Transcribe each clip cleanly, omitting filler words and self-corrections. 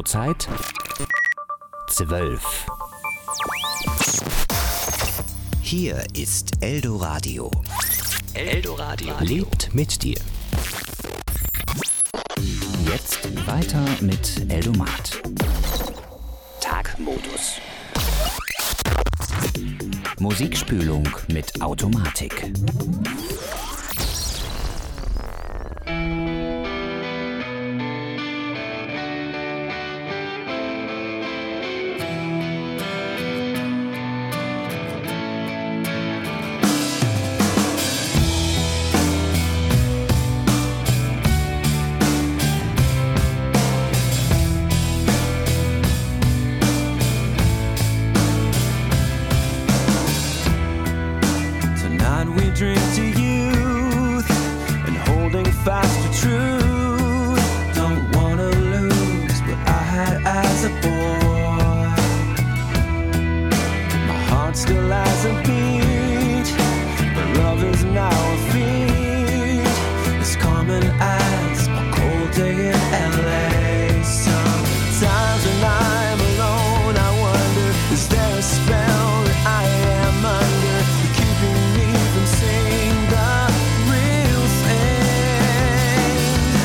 Zurzeit 12. Hier ist Eldoradio. Eldoradio lebt mit dir. Jetzt weiter mit Eldomat. Tagmodus. Musikspülung mit Automatik. Drink to youth and holding fast to truth. Don't wanna lose what I had as a boy. My heart still has a beat, but love is now a feat. It's common as a cold day in LA. Sometimes when I'm alone, I wonder, is there a spell that I am under, keeping me from seeing the real thing?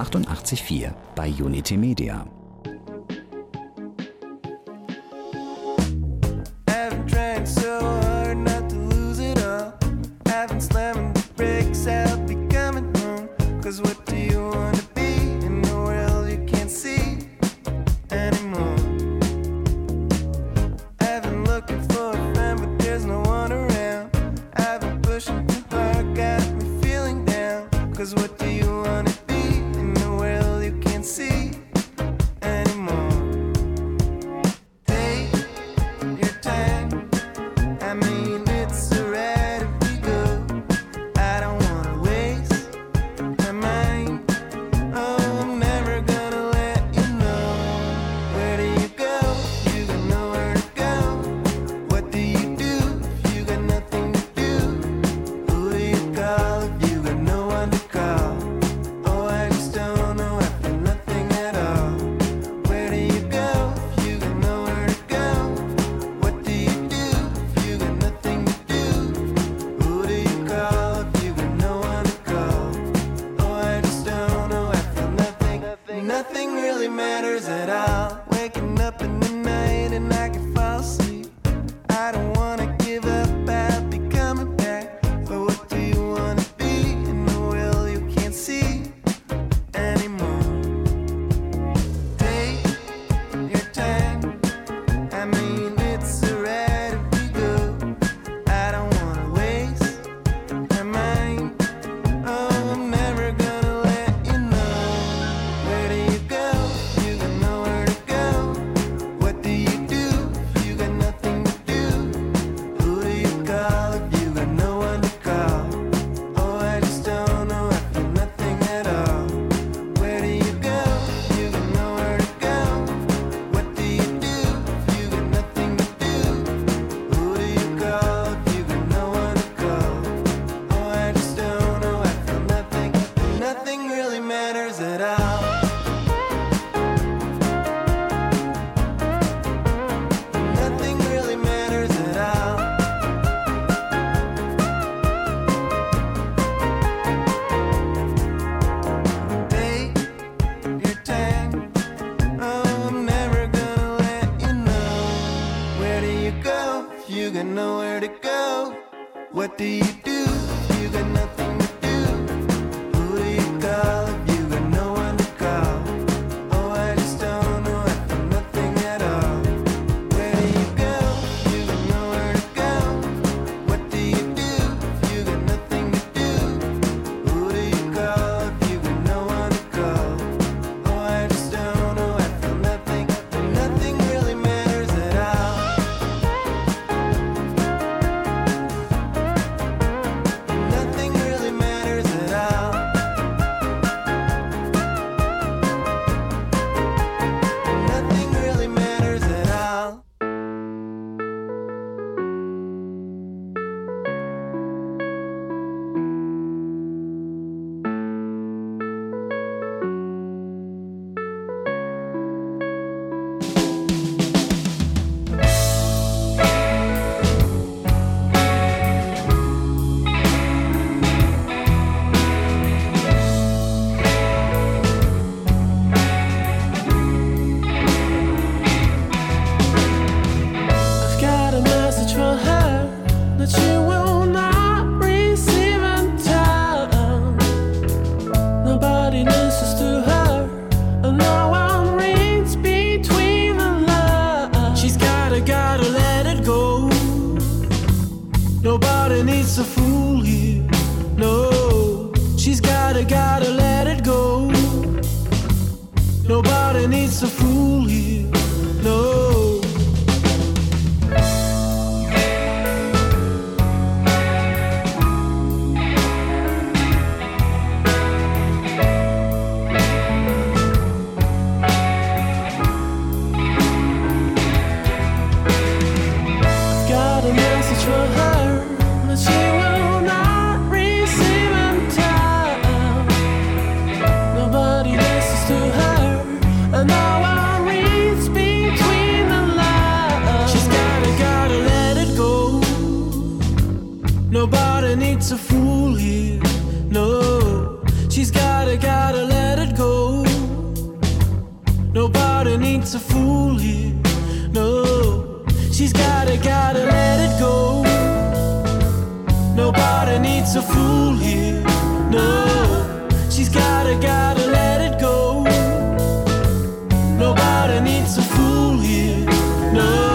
88,4 bei Unity Media. I've tried so hard not to lose it all. I've been slamming the brakes, I'll be coming home. 'Cause what do you want to be in the world you can't see anymore? I've been looking for a friend, but there's no one around. I've been pushing too hard, got me feeling down. 'Cause what do you want to be in the world you can't see anymore? Take your time, I mean it's alright if we go. I don't wanna waste my mind. Oh, I'm never gonna let you know. Where do you go? You got nowhere to go. What do you do if you got nothing to do? Who do you call if you got no one to call? Oh, I just don't know, I feel nothing at all. Where do you go if you got nowhere to go? What do you do if you got nothing to do? Who do you call if you got no one to call? Oh, I just don't know, I feel nothing. Nothing really matters at all. Waking up in the night and I can fall asleep. I don't wanna give up, I'll be coming back. But what do you wanna be in the world you can't see anymore? Take your time, I mean it's alright if we go. I don't wanna waste my mind. Oh, I'm never gonna let you know. Where do you go? You got nowhere to go. What do you do if you got nothing to do? Who do you call if you got no one to call? Oh, I just don't know, I feel nothing at all. Where do you go? You got nowhere to go. What do you do if you got nothing to do? Who do you call if you got no one to call? Oh, I just don't know, I feel nothing. Nothing really matters at all. Nothing really matters at all. Take your time. Oh, I'm never gonna let you know. Where do you go if you got nowhere to go? What do you do if you got nothing to do? Who do you call if you got no one to call? Oh, I just don't know, I feel nothing at all. Where do you go if you got nowhere to go? What do you do if you got nothing to do? Who do you call if you got no one to call? Oh, I just don't know, I feel nothing. Nothing really matters at all. Nothing really matters at all. Nothing really matters at all. I've got a message for her that she will not receive in time. Nobody listens to her, and no one reads between the lines. She's gotta let it go. Nobody needs a fool here. No, she's gotta let it go. Nobody needs a fool here. No. I've got a message for her that she will not receive in time. Nobody listens to her, and no one reads between the lines. She's gotta let it go. Nobody needs a fool here. No, she's gotta let it go. She's gotta let it go. Nobody needs a fool here, no. She's gotta let it go. Nobody needs a fool here, no.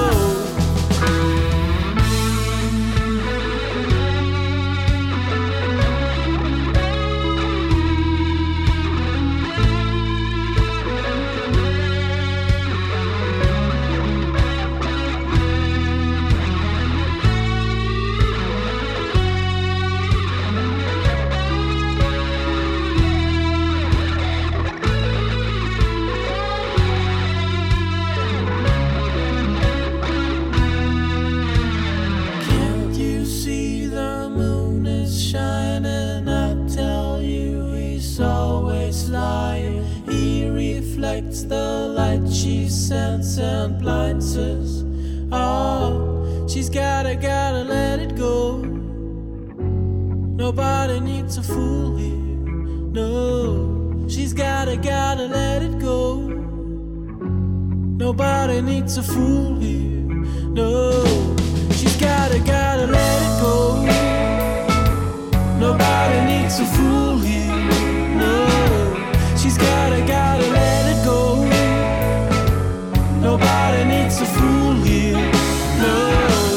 The light she sends and blinds us. Oh, she's gotta let it go. Nobody needs a fool here, no. She's gotta let it go. Nobody needs a fool here, no. She's gotta let it go. Nobody needs a fool here, no. She's gotta let it go. Nobody needs a fool here, no.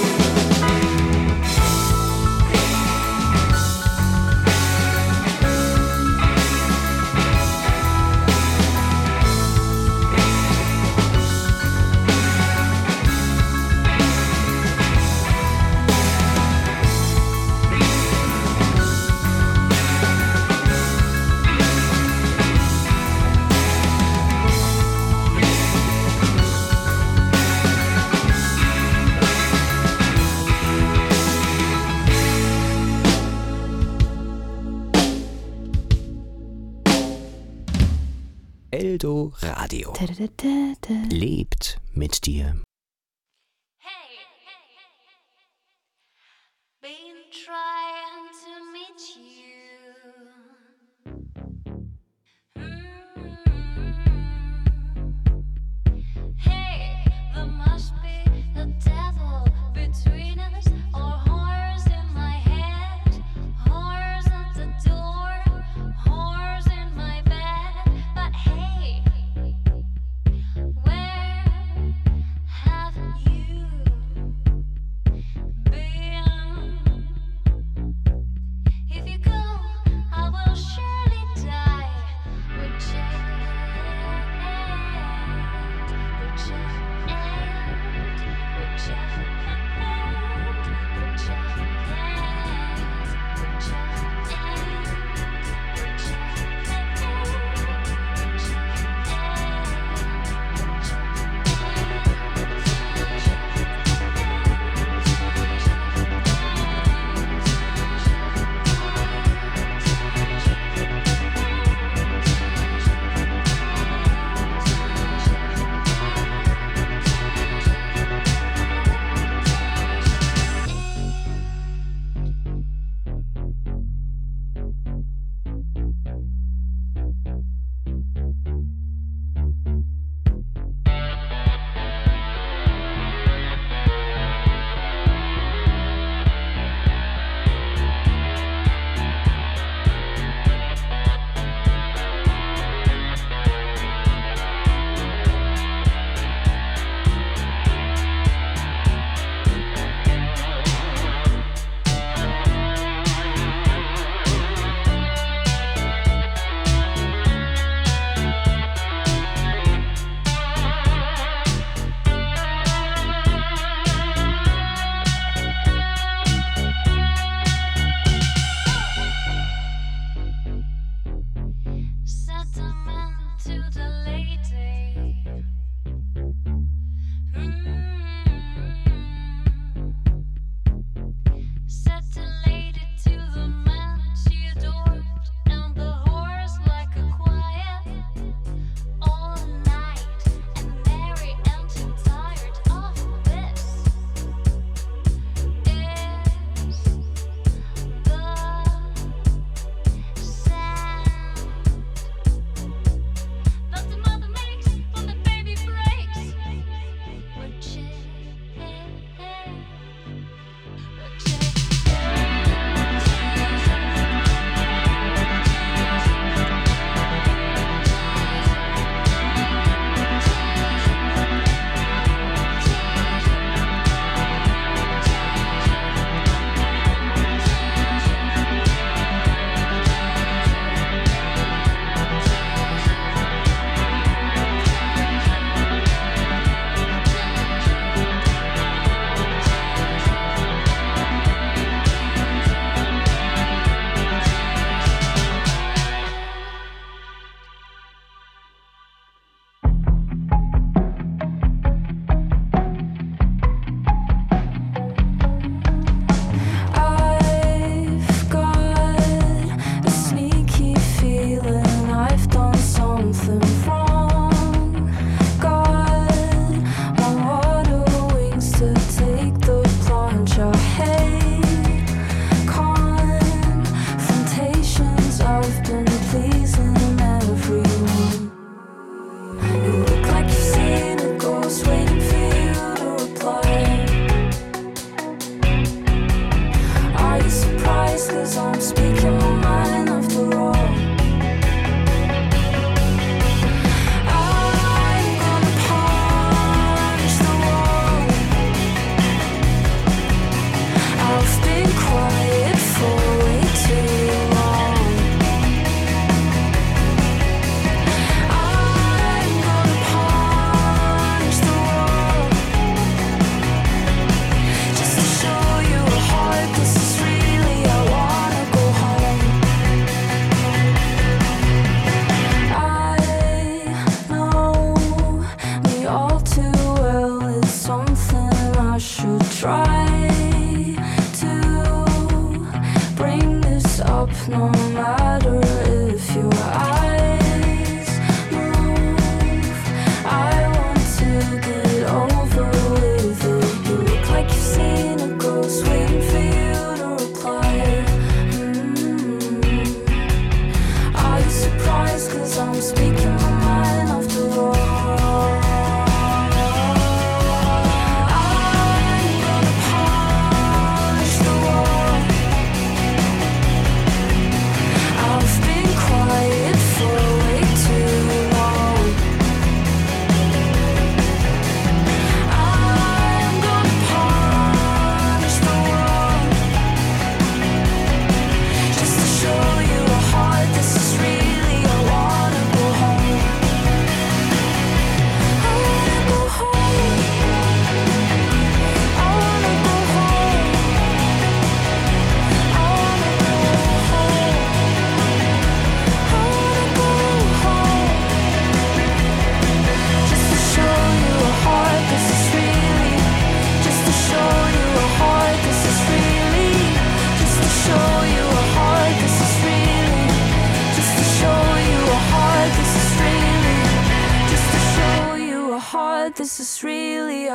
Eldo Radio. Lebt mit dir. Hey, been trying to meet you. Hey, there must be a devil between us, or horrors in my head, horrors at the door, horrors in my bed. But hey, where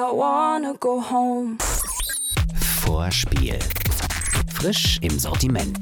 I wanna go home. Vorspiel. Frisch im Sortiment.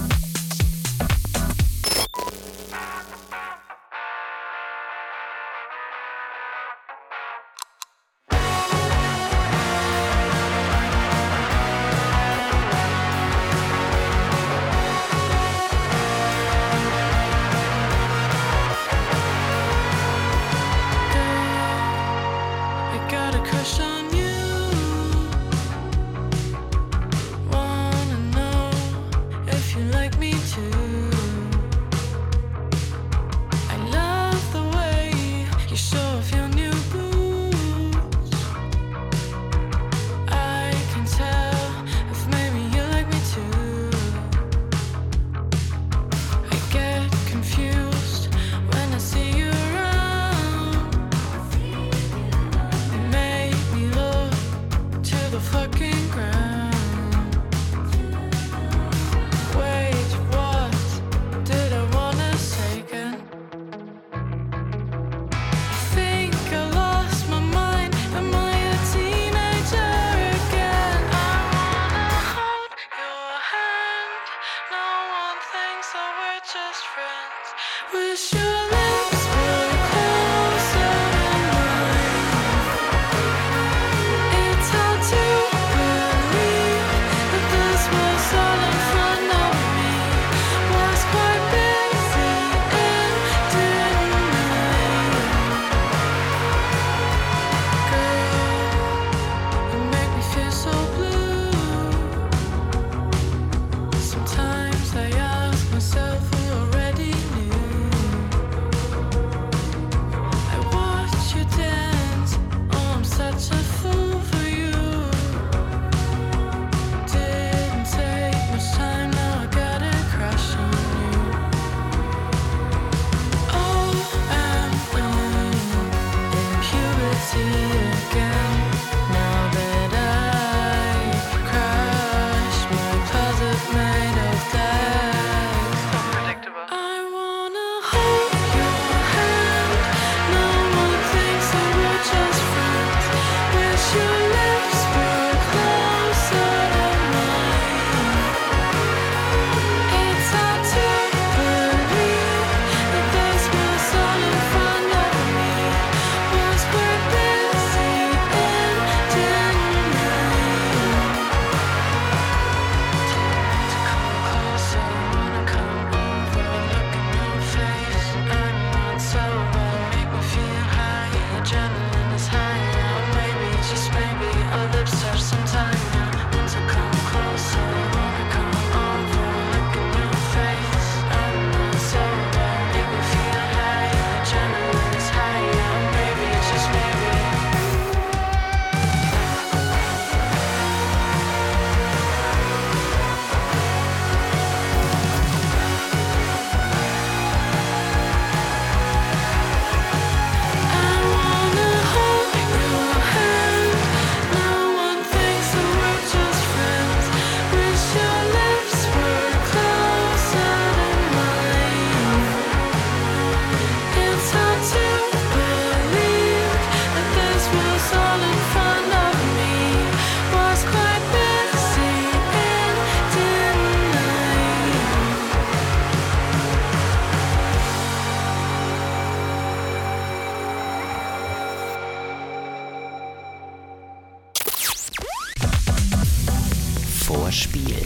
Vorspiel.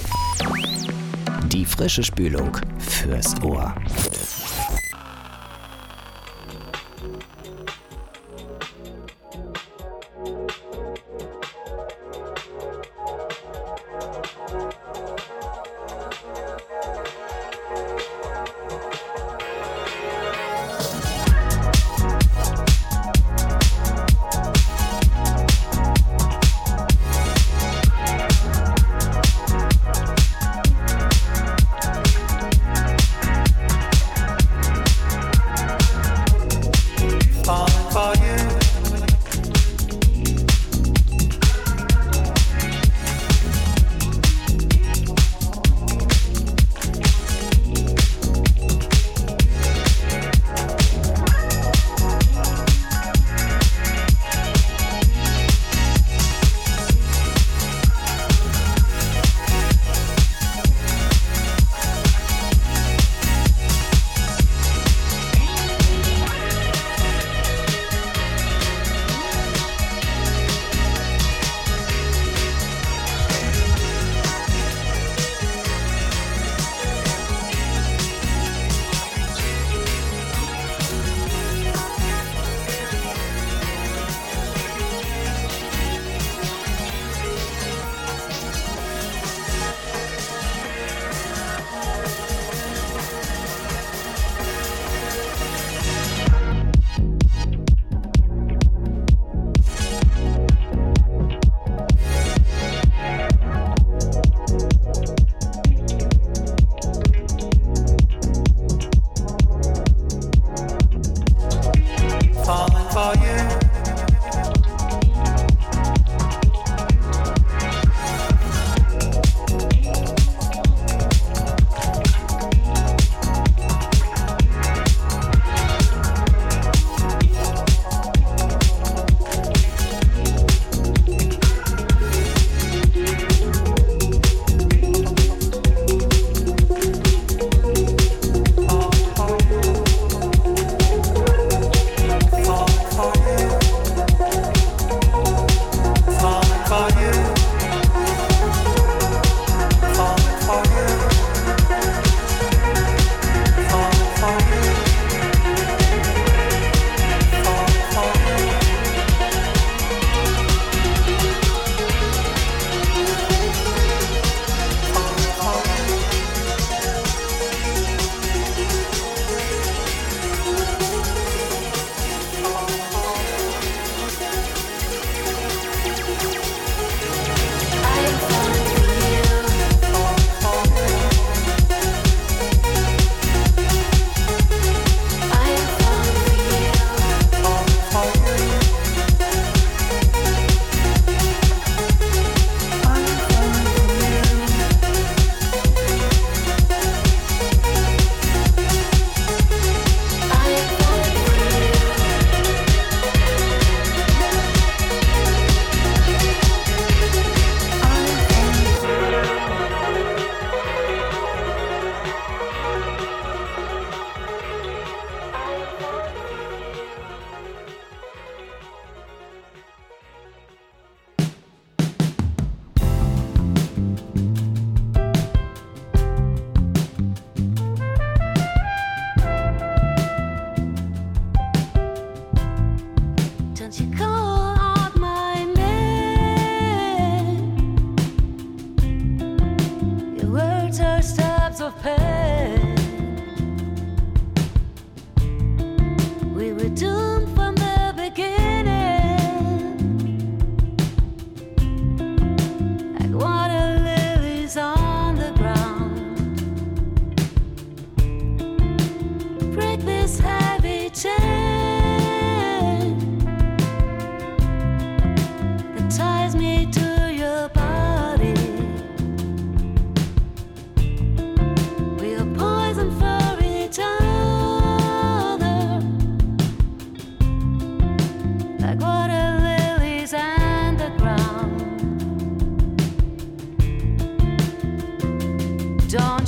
Die frische Spülung fürs Ohr.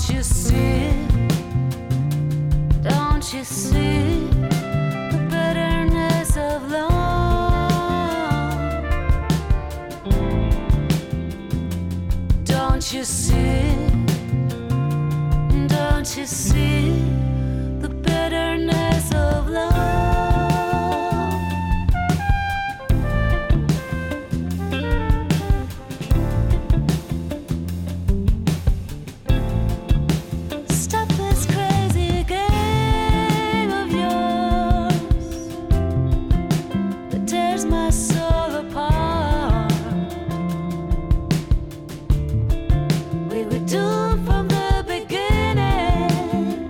Don't you see? Don't you see the bitterness of love? Don't you see? Don't you see the bitterness of love? Stop this crazy game of yours that tears my soul apart. We were doomed from the beginning,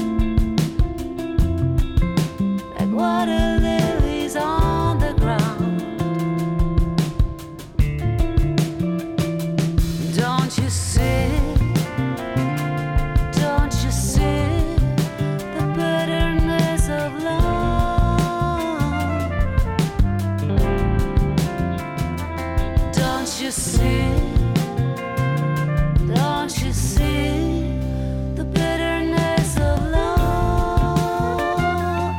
like water lilies on the ground. Don't you see? Don't you see the bitterness of love? Don't you see? Don't you see the bitterness of love?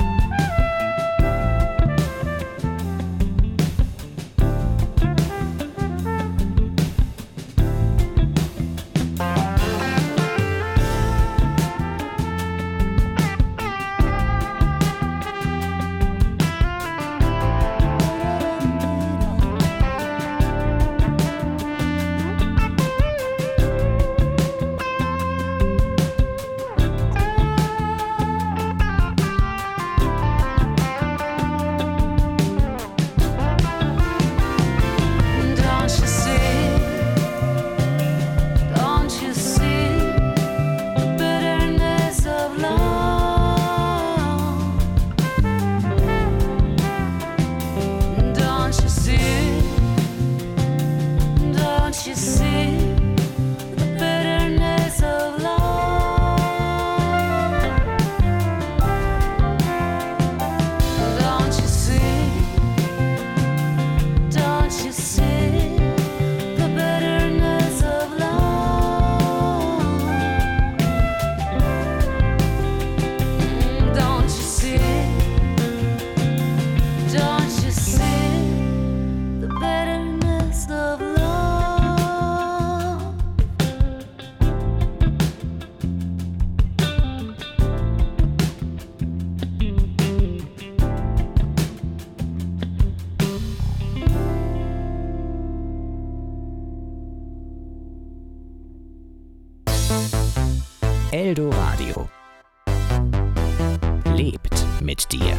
Don't you see? Don't you see the bitterness of love? Don't you see? Don't you see the bitterness of love? Don't you see? Don't you see the bitterness of love? Don't you see? Don't you see the bitterness of love? Eldoradio. Lebt mit dir.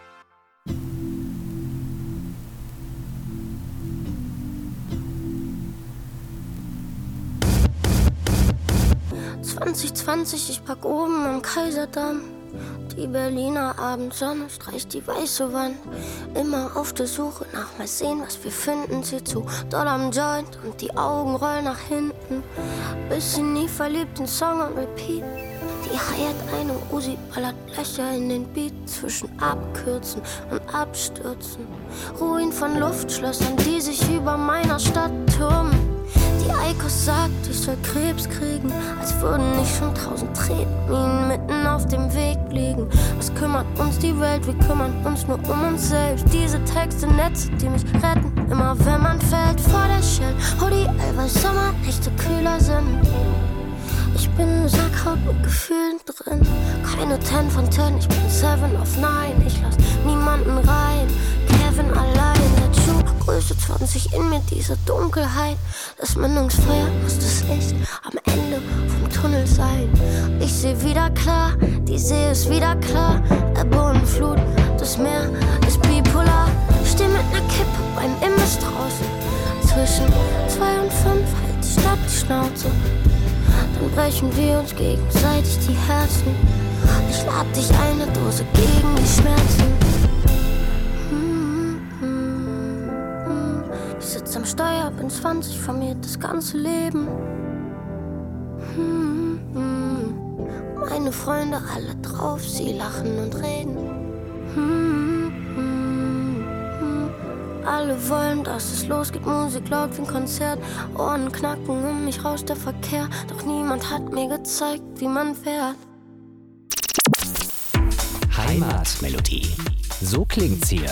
’2020, ich pack oben am Kaiserdamm. Die Berliner Abendsonne streicht die weiße Wand. Immer auf der Suche nach mal sehen, was wir finden. Sie zu doll am Joint und die Augen rollen nach hinten. Bisschen nie verliebt, den Song on repeat. Die heiert eine Uzi, ballert Löcher in den Beat. Zwischen Abkürzen und Abstürzen. Ruinen von Luftschlössern, die sich über meiner Stadt türmen. Die Eikos sagt, ich soll Krebs kriegen, als würden nicht schon 1000 Tretminen mitten auf dem Weg liegen. Was kümmert uns die Welt, wir kümmern uns nur um uns selbst. Diese Texte, Netze, die mich retten, immer wenn man fällt vor der Shell. Hoodie, weil Sommernächte kühler sind. Ich bin Sackhaut mit Gefühlen drin. Keine 10 von 10, ich bin 7 of 9. Ich lass niemanden rein, Kevin allein. Der Schuh, Größe 20 in mir, diese Dunkelheit. Das Mündungsfeuer muss das Licht am Ende vom Tunnel sein. Ich seh wieder klar, die See ist wieder klar. Ebbe und Flut, das Meer ist bipolar. Steh mit ner Kippe beim Imbiss draußen. Zwischen 2 und 5 hält die Stadt die Schnauze. Dann brechen wir uns gegenseitig die Herzen. Ich lad dich eine Dose gegen die Schmerzen. Ich sitz am Steuer, bin 20, vermehrt das ganze Leben. Meine Freunde alle drauf, sie lachen und reden. Alle wollen, dass es losgeht, Musik laut wie ein Konzert. Ohren knacken, mich rauscht der Verkehr. Doch niemand hat mir gezeigt, wie man fährt. Heimatmelodie. So klingt's hier.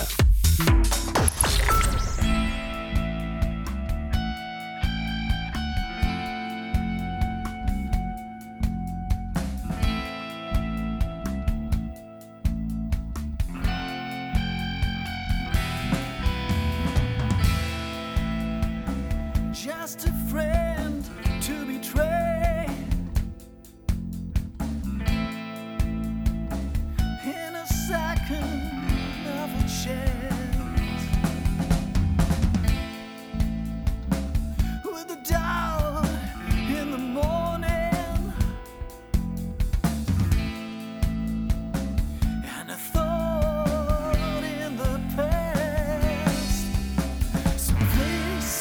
Just a friend to betray. In a second of a chance, with a doubt in the morning and a thought in the past. So this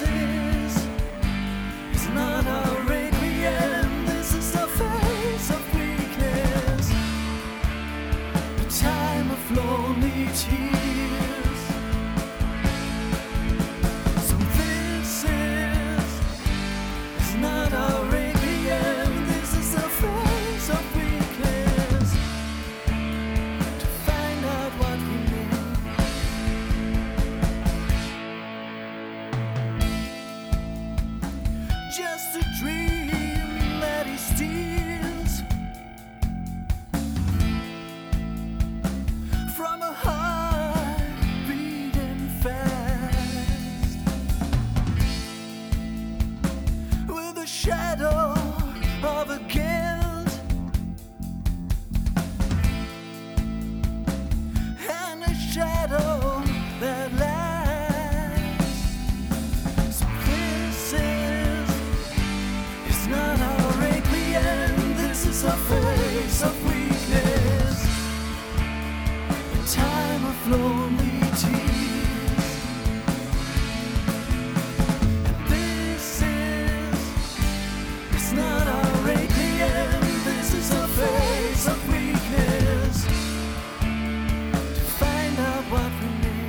is not a requiem. This is the face of weakness, a time of lonely tears. So this is not a requiem. This is the face of weakness, to find out what we need. Just a dream that he steals from a heart beating fast, with a shadow of a guilt and a shadow that lasts. So this is not our requiem. This is a face of weakness, a time of lonely tears. And this is not our requiem. This is a face of weakness, to find out what we need.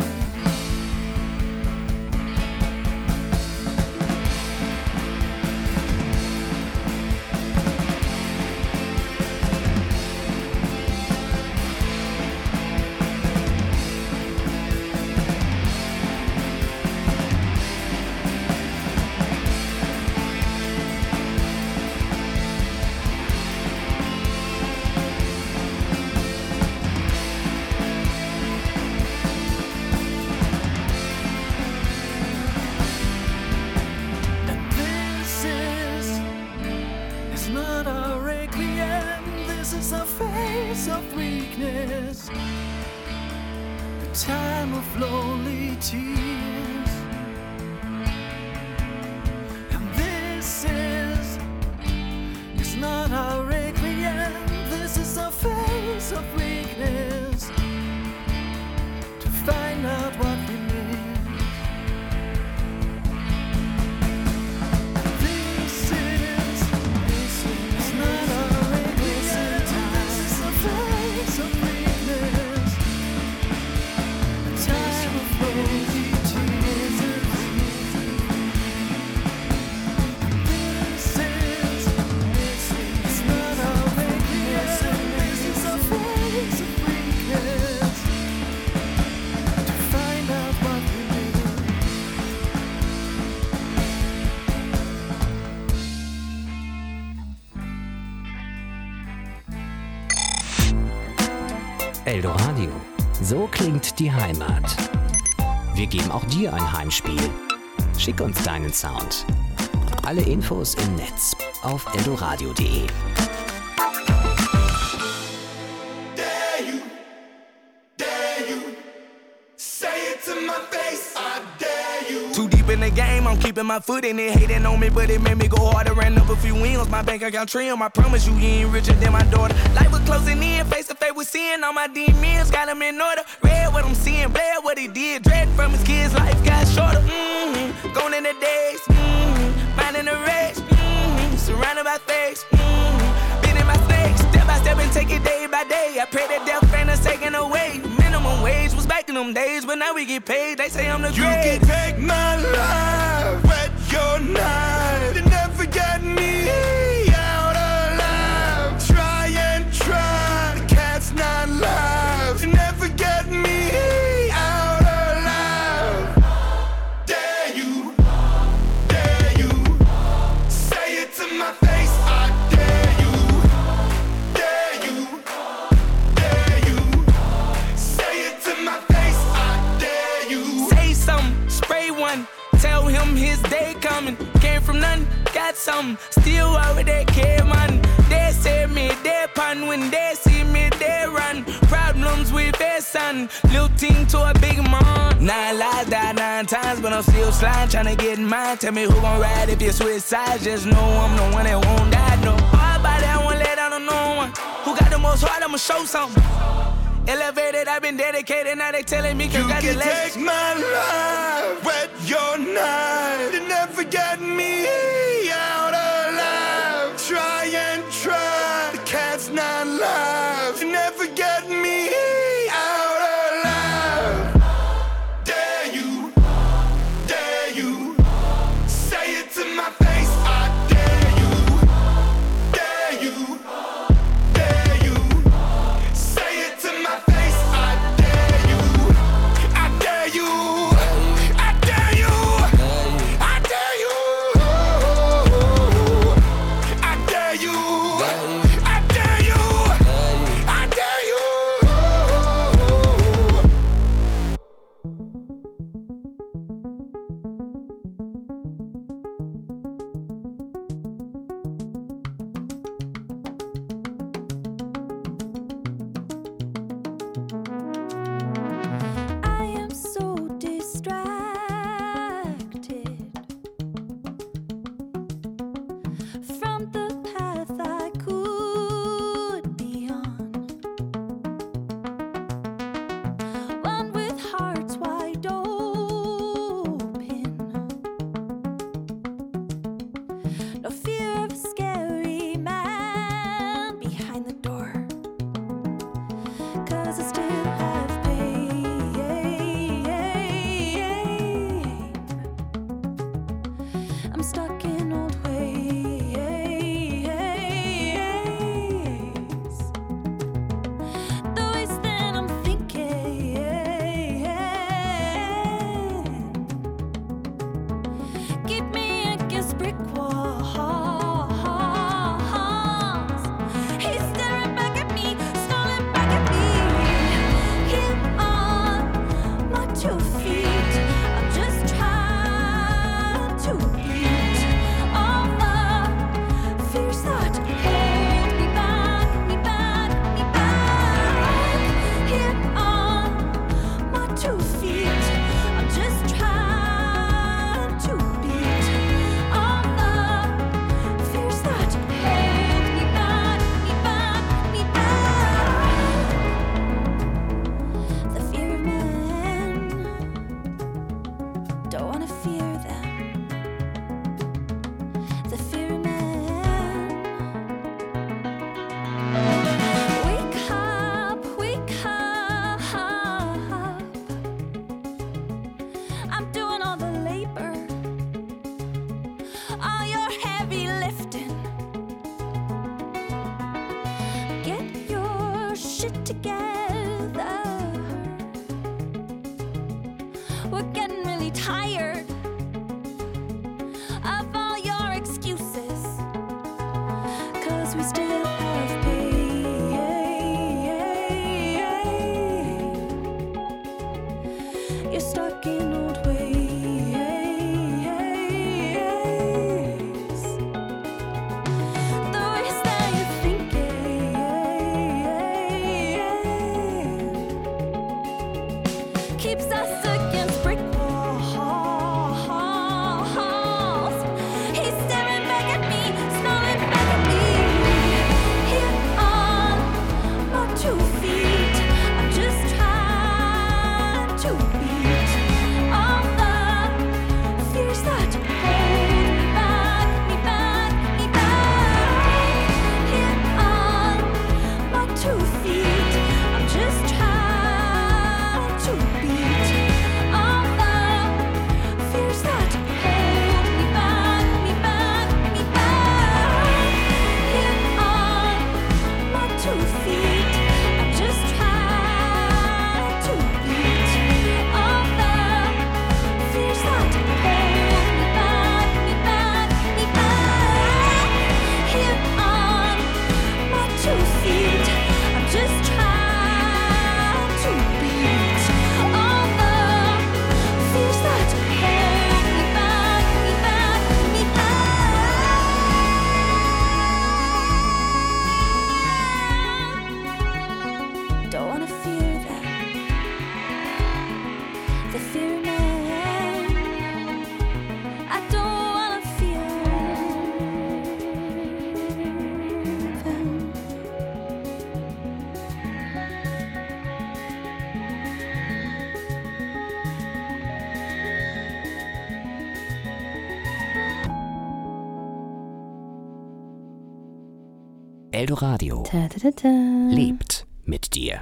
And this is not a requiem. This is a face of weakness, a time of lonely tears. And this is not a requiem. This is a face of weakness, to find out what we need. This is not a requiem. This is a face of weakness, a time of lonely tears. This is not a requiem. This is a face of weakness, to find out what we need. Eldoradio. So klingt die Heimat. Wir geben auch dir ein Heimspiel. Schick uns deinen Sound. Alle Infos im Netz auf eldoradio.de. Too deep in the game, I'm keeping my foot in it. Hating on me, but it made me go harder. Ran up a few wins, my bank account trim. I promise you, you ain't richer than my daughter. Life was closing in, face to face with sin. All my demons got them in order. Read what I'm seeing, bled what he did. Dread from his kids, life got shorter. Gone in the days, minding the race. Surrounded by fakes, been in my snakes. Step by step and take it day by day. I pray that death ain't us taken away. Minimum wage was back back in them days, but now we get paid. They say I'm the You great. can take my life, wet your knife, and never get me out alive. Try and try, the cat's not live. You never get me out alive. Dare you, say it to my face. I dare you, say it to my face. I dare you. Say something, spray one. Tell him his day coming. Came from nothing, got something. Still over there, care man. They say me, they pan. When they see me, they run. Problems with their son. Little team to a big man. 9 lives, died 9 times, but I'm still sliding, trying to get mine. Tell me who gon' ride if you switch sides. Just know I'm the one that won't die. No, hard body, I won't let down on no one. Who got the most heart, I'ma show something. Elevated, I've been dedicated, now they telling me congratulations. You can take my life, wet your knife, you never get me out alive. Try and try, the cat's not live. You never get me out alive. Dare you, say it to my face. I dare you, say it to my face. I dare you, I dare you, I dare you, I dare you, I dare you, I dare you, I dare you. I am so distracted from the path I could be on. One with hearts wide open. No fear of a scary man behind the door. 'Cause I still have pain. I'm stuck in old ways. The ways that I'm thinking keep me against brick walls. He's staring back at me, smiling back at me. Here on my 2 feet, I'm just trying to beat all the fears that hold me back, me back, me back. Here on my 2 feet, I'm just trying to beat all the fears that hold me back, me back, me back. The fear of men, don't wanna fear them. The fear of men. Wake up, wake up. I'm doing all the labor, all your heavy lifting. Get your shit together. We're getting really tired of all your excuses. 'Cause we still have pain. You're stuck in old ways. The ways that you're thinking keeps us against brick walls. Eldoradio lebt mit dir.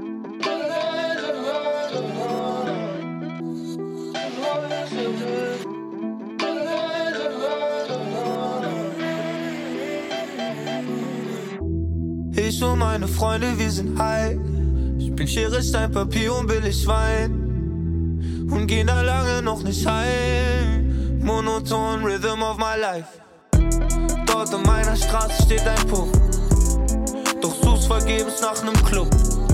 Ich und meine Freunde, wir sind high. Ich bin Schere, Stein, Papier und billig Wein. Und gehen da lange noch nicht heim. Monoton Rhythm of my life. Dort in meiner Straße steht ein Puff. Doch suchst vergebens nach nem Club.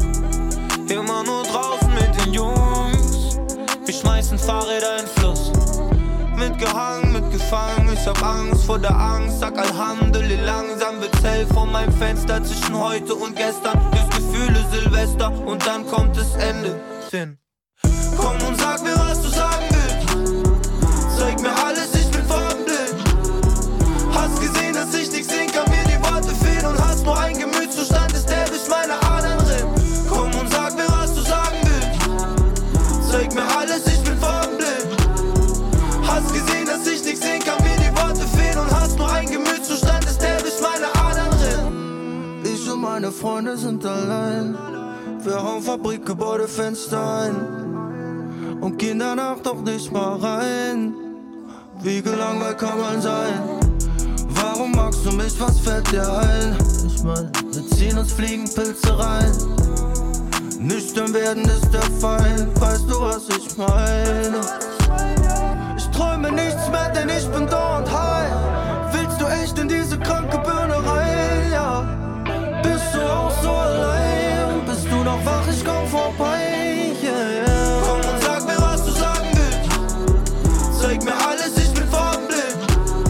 Immer nur draußen mit den Jungs. Wir schmeißen Fahrräder in den Fluss. Mitgehangen, mitgefangen, ich hab Angst vor der Angst. Sag Alhamdulillah, langsam wird's hell vor meinem Fenster. Zwischen heute und gestern gibt's Gefühle Silvester. Und dann kommt das Ende, Finn. Komm und sag mir, was du sagen willst. Zeig mir alles, ich bin farbenblind. Hast gesehen, dass ich nichts sehen kann, mir die Worte fehlen. Und hast nur ein Gemütszustand, ist der durch meine Adern rinnt. Komm und sag mir, was du sagen willst. Zeig mir alles, ich bin farbenblind. Hast gesehen, dass ich nichts sehen kann, mir die Worte fehlen. Und hast nur ein Gemütszustand, ist der durch meine Adern rinnt. Ich und meine Freunde sind allein. Wir hauen Fabrikgebäude, Fenster ein. Und gehen danach doch nicht mal rein. Wie gelangweilt kann man sein? Warum magst du mich, was fällt dir ein? Ich mein, wir ziehen uns Fliegenpilze rein. Nüchtern werden ist der Feind. Weißt du, was ich meine? Ich träume nichts mehr, denn ich bin dauernd high. Willst du echt in diese kranke Birne rein? Ja. Bist du auch so allein? Bist du noch wach? Ich komm vorbei. Yeah. Komm und sag mir, was du sagen willst. Zeig mir alles, ich bin farbenblind.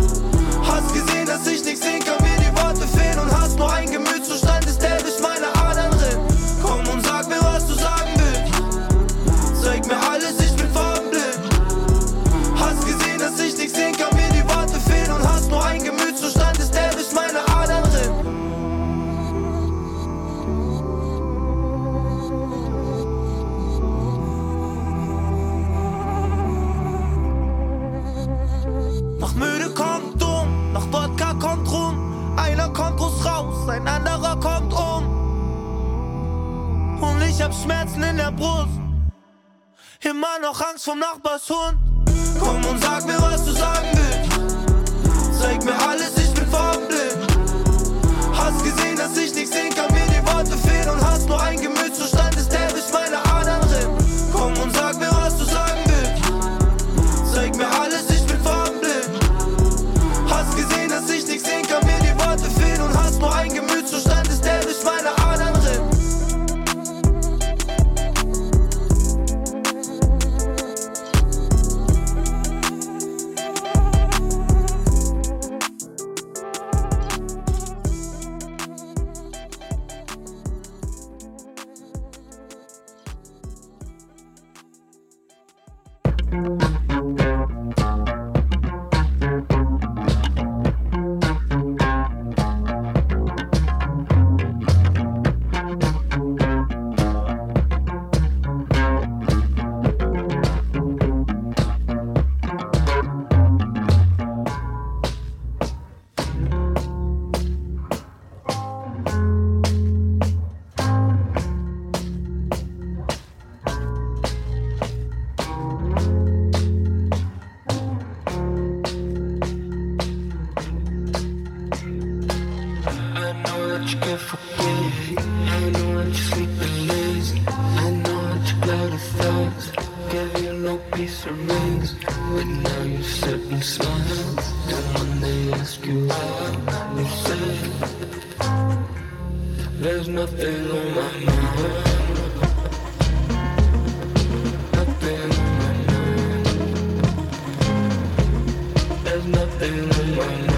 Hast gesehen, dass ich nichts sehen kann, mir die Worte fehlen. Und hast nur ein Gemütszustand, ist der durch meine Adern rinnt. Komm und sag mir, was du sagen willst. Zeig mir alles, ich bin farbenblind. Hast gesehen, dass ich nichts sehen kann, mir die Worte fehlen. Und hast nur ein Gemütszustand, ist der durch meine Adern rinnt. Nach müde kommt dumm, nach Wodka kommt rum. Einer kommt groß raus, ein anderer kommt um. Und ich hab Schmerzen in der Brust. Immer noch Angst vom Nachbarshund. Komm und sag mir, was du sagen willst. Zeig mir alles, ich bin farbenblind. Hast gesehen, dass ich nichts sehen kann, mir die Worte fehlen. Und hast nur ein Gemütszustand, ist der durch meine Adern rinnt. Komm und sag mir, was du sagen willst. Zeig mir alles, ich bin farbenblind. Hast gesehen, dass ich nichts sehen kann, mir die Worte fehlen. Und hast nur ein Gemütszustand, ist der durch meine Adern rinnt. There's nothing on my mind. Nothing on my mind. There's nothing on my mind.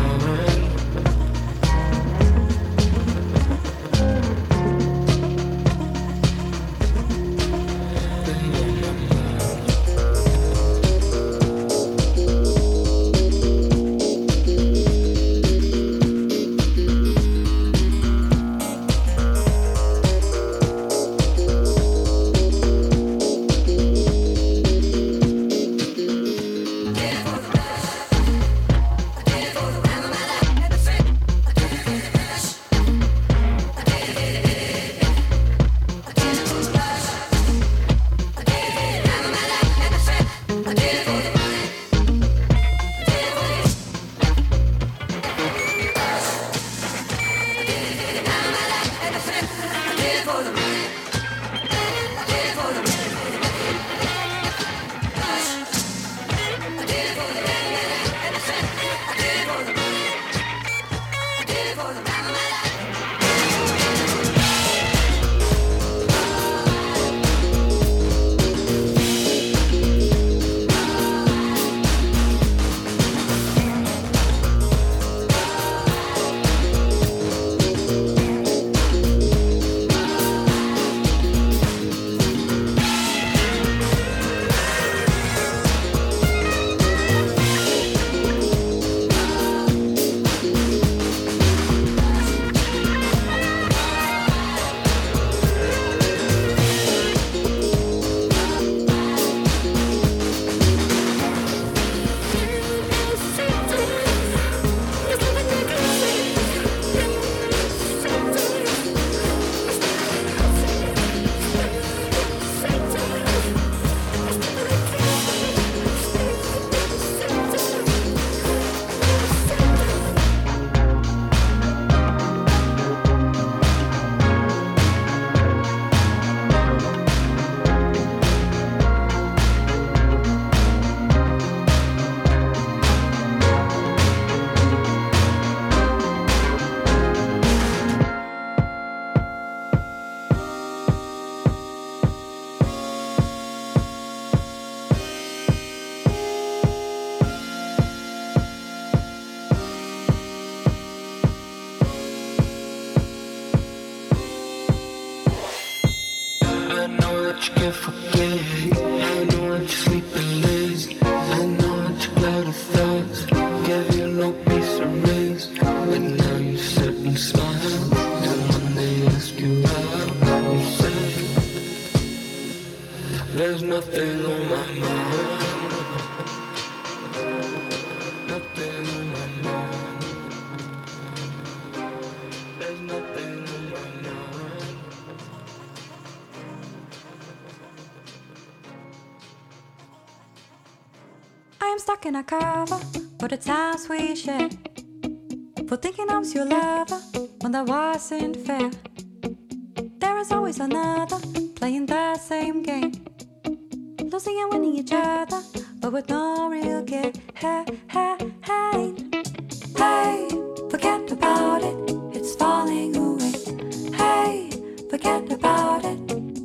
know that you can't forget. I know that you're sleeping lazy. I know that you got a thoughts. Gave you no peace of rest. But now you sit and smile. And when they ask you out, you say, there's nothing on my mind. Nothing on my mind. There's nothing on my mind. I am stuck in a cover for the times we shared. For thinking I was your lover when that wasn't fair. There is always another playing the same game. Losing and winning each other, but with no real gain. Hey, hey, hey. Hey, forget about it, it's falling away. Hey, forget about it.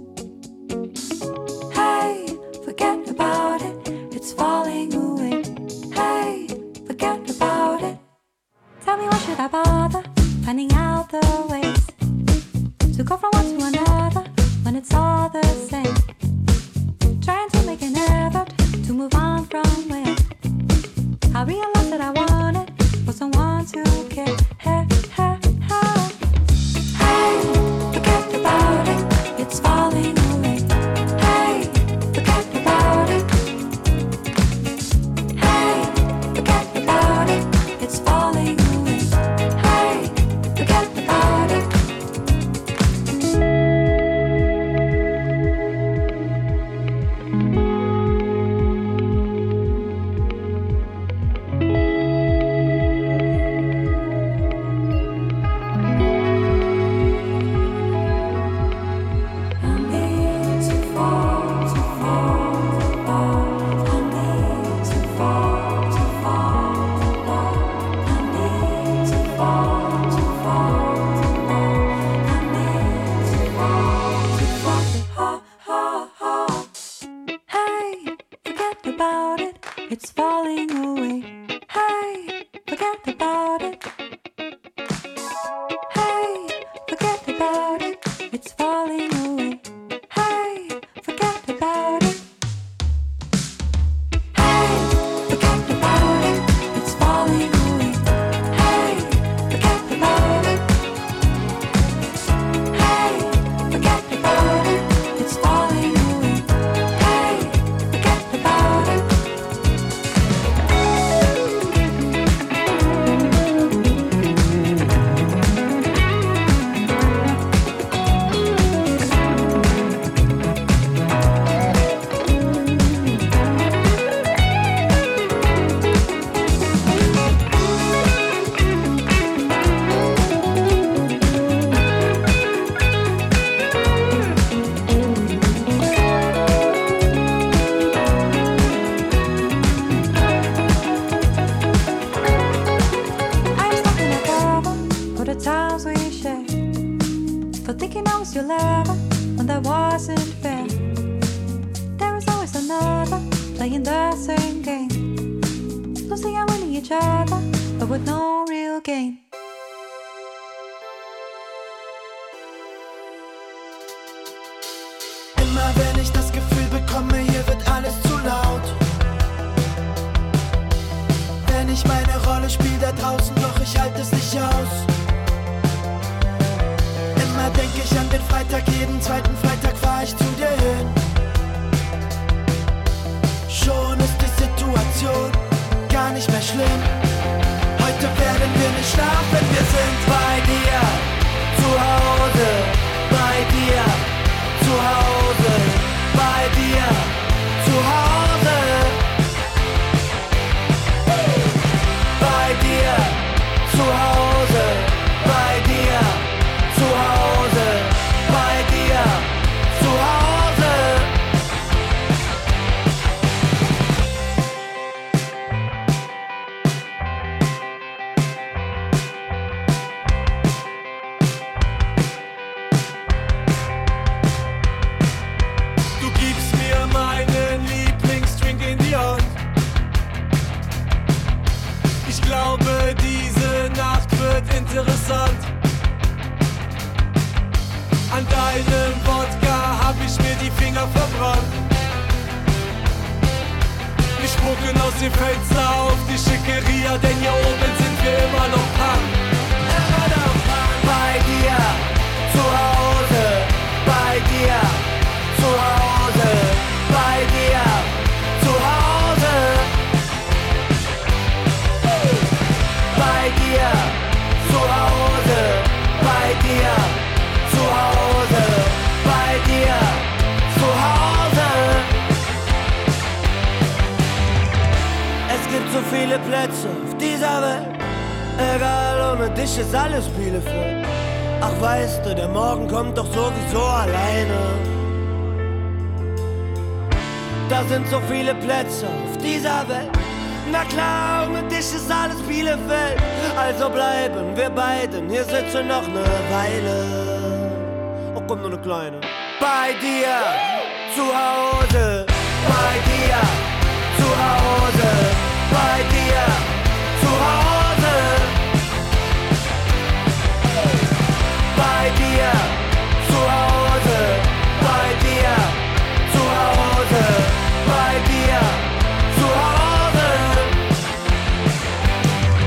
Hey, forget about it, it's falling away. Hey, forget about it. Tell me why should I bother finding out the ways to go from one to another when it's all the same. Trying to make an effort to move on from where I realized that I wanted was someone to care. Hey, hey, hey. Hey, forget about it, it's falling away. Hey, forget about it. Hey, forget about it, it's falling away. Hey, forget about it. Hey, forget about it, it's falling away. Hey, forget about it. Hey, forget about it, it's falling away. Hey, forget about it. Hey, forget about it, it's falling away. Hey, forget about it. Hey, forget about it, it's falling away. Hey, forget about it. I'm stuck in a cover for the times we shared. For thinking I was your lover when that wasn't fair. There is always another playing the same game. Losing and winning each other, but with no real gain. Immer wenn ich das Gefühl bekomme, hier wird alles zu laut. Wenn ich meine Rolle spiele da draußen, doch ich halte es nicht aus. Immer denke ich an den Freitag, jeden zweiten Freitag fahr ich zu dir hin. Schon ist die Situation gar nicht mehr schlimm. Heute werden wir nicht schlafen, wir sind bei dir zu Hause, bei dir zu Hause, bei dir zu Hause, bei dir zu Hause, bei dir zu Hause, bei dir zu Hause. Du gibst mir meinen Lieblingsdrink in die Hand. Ich glaube, diese Nacht wird interessant. An deinem Wodka hab ich mir die Finger verbrannt. Wir spucken aus dem Fenster auf die Schickeria, denn hier oben sind wir immer noch Punk. Bei dir, zu Hause, bei dir, zu Hause, bei dir, zu Hause. Bei dir, zu Hause, bei dir, zu Hause, bei dir, zu Hause. Es gibt so viele Plätze auf dieser Welt, egal, ohne dich ist alles Bielefeld. Ach weißt du, der Morgen kommt doch sowieso alleine. Da sind so viele Plätze auf dieser Welt. Na klar, ohne dich ist alles Bielefeld. Also bleiben wir beiden, hier sitzen noch ne Weile. Oh, komm, nur ne kleine. Bei dir, zu Hause, bei dir, zu Hause, bei dir.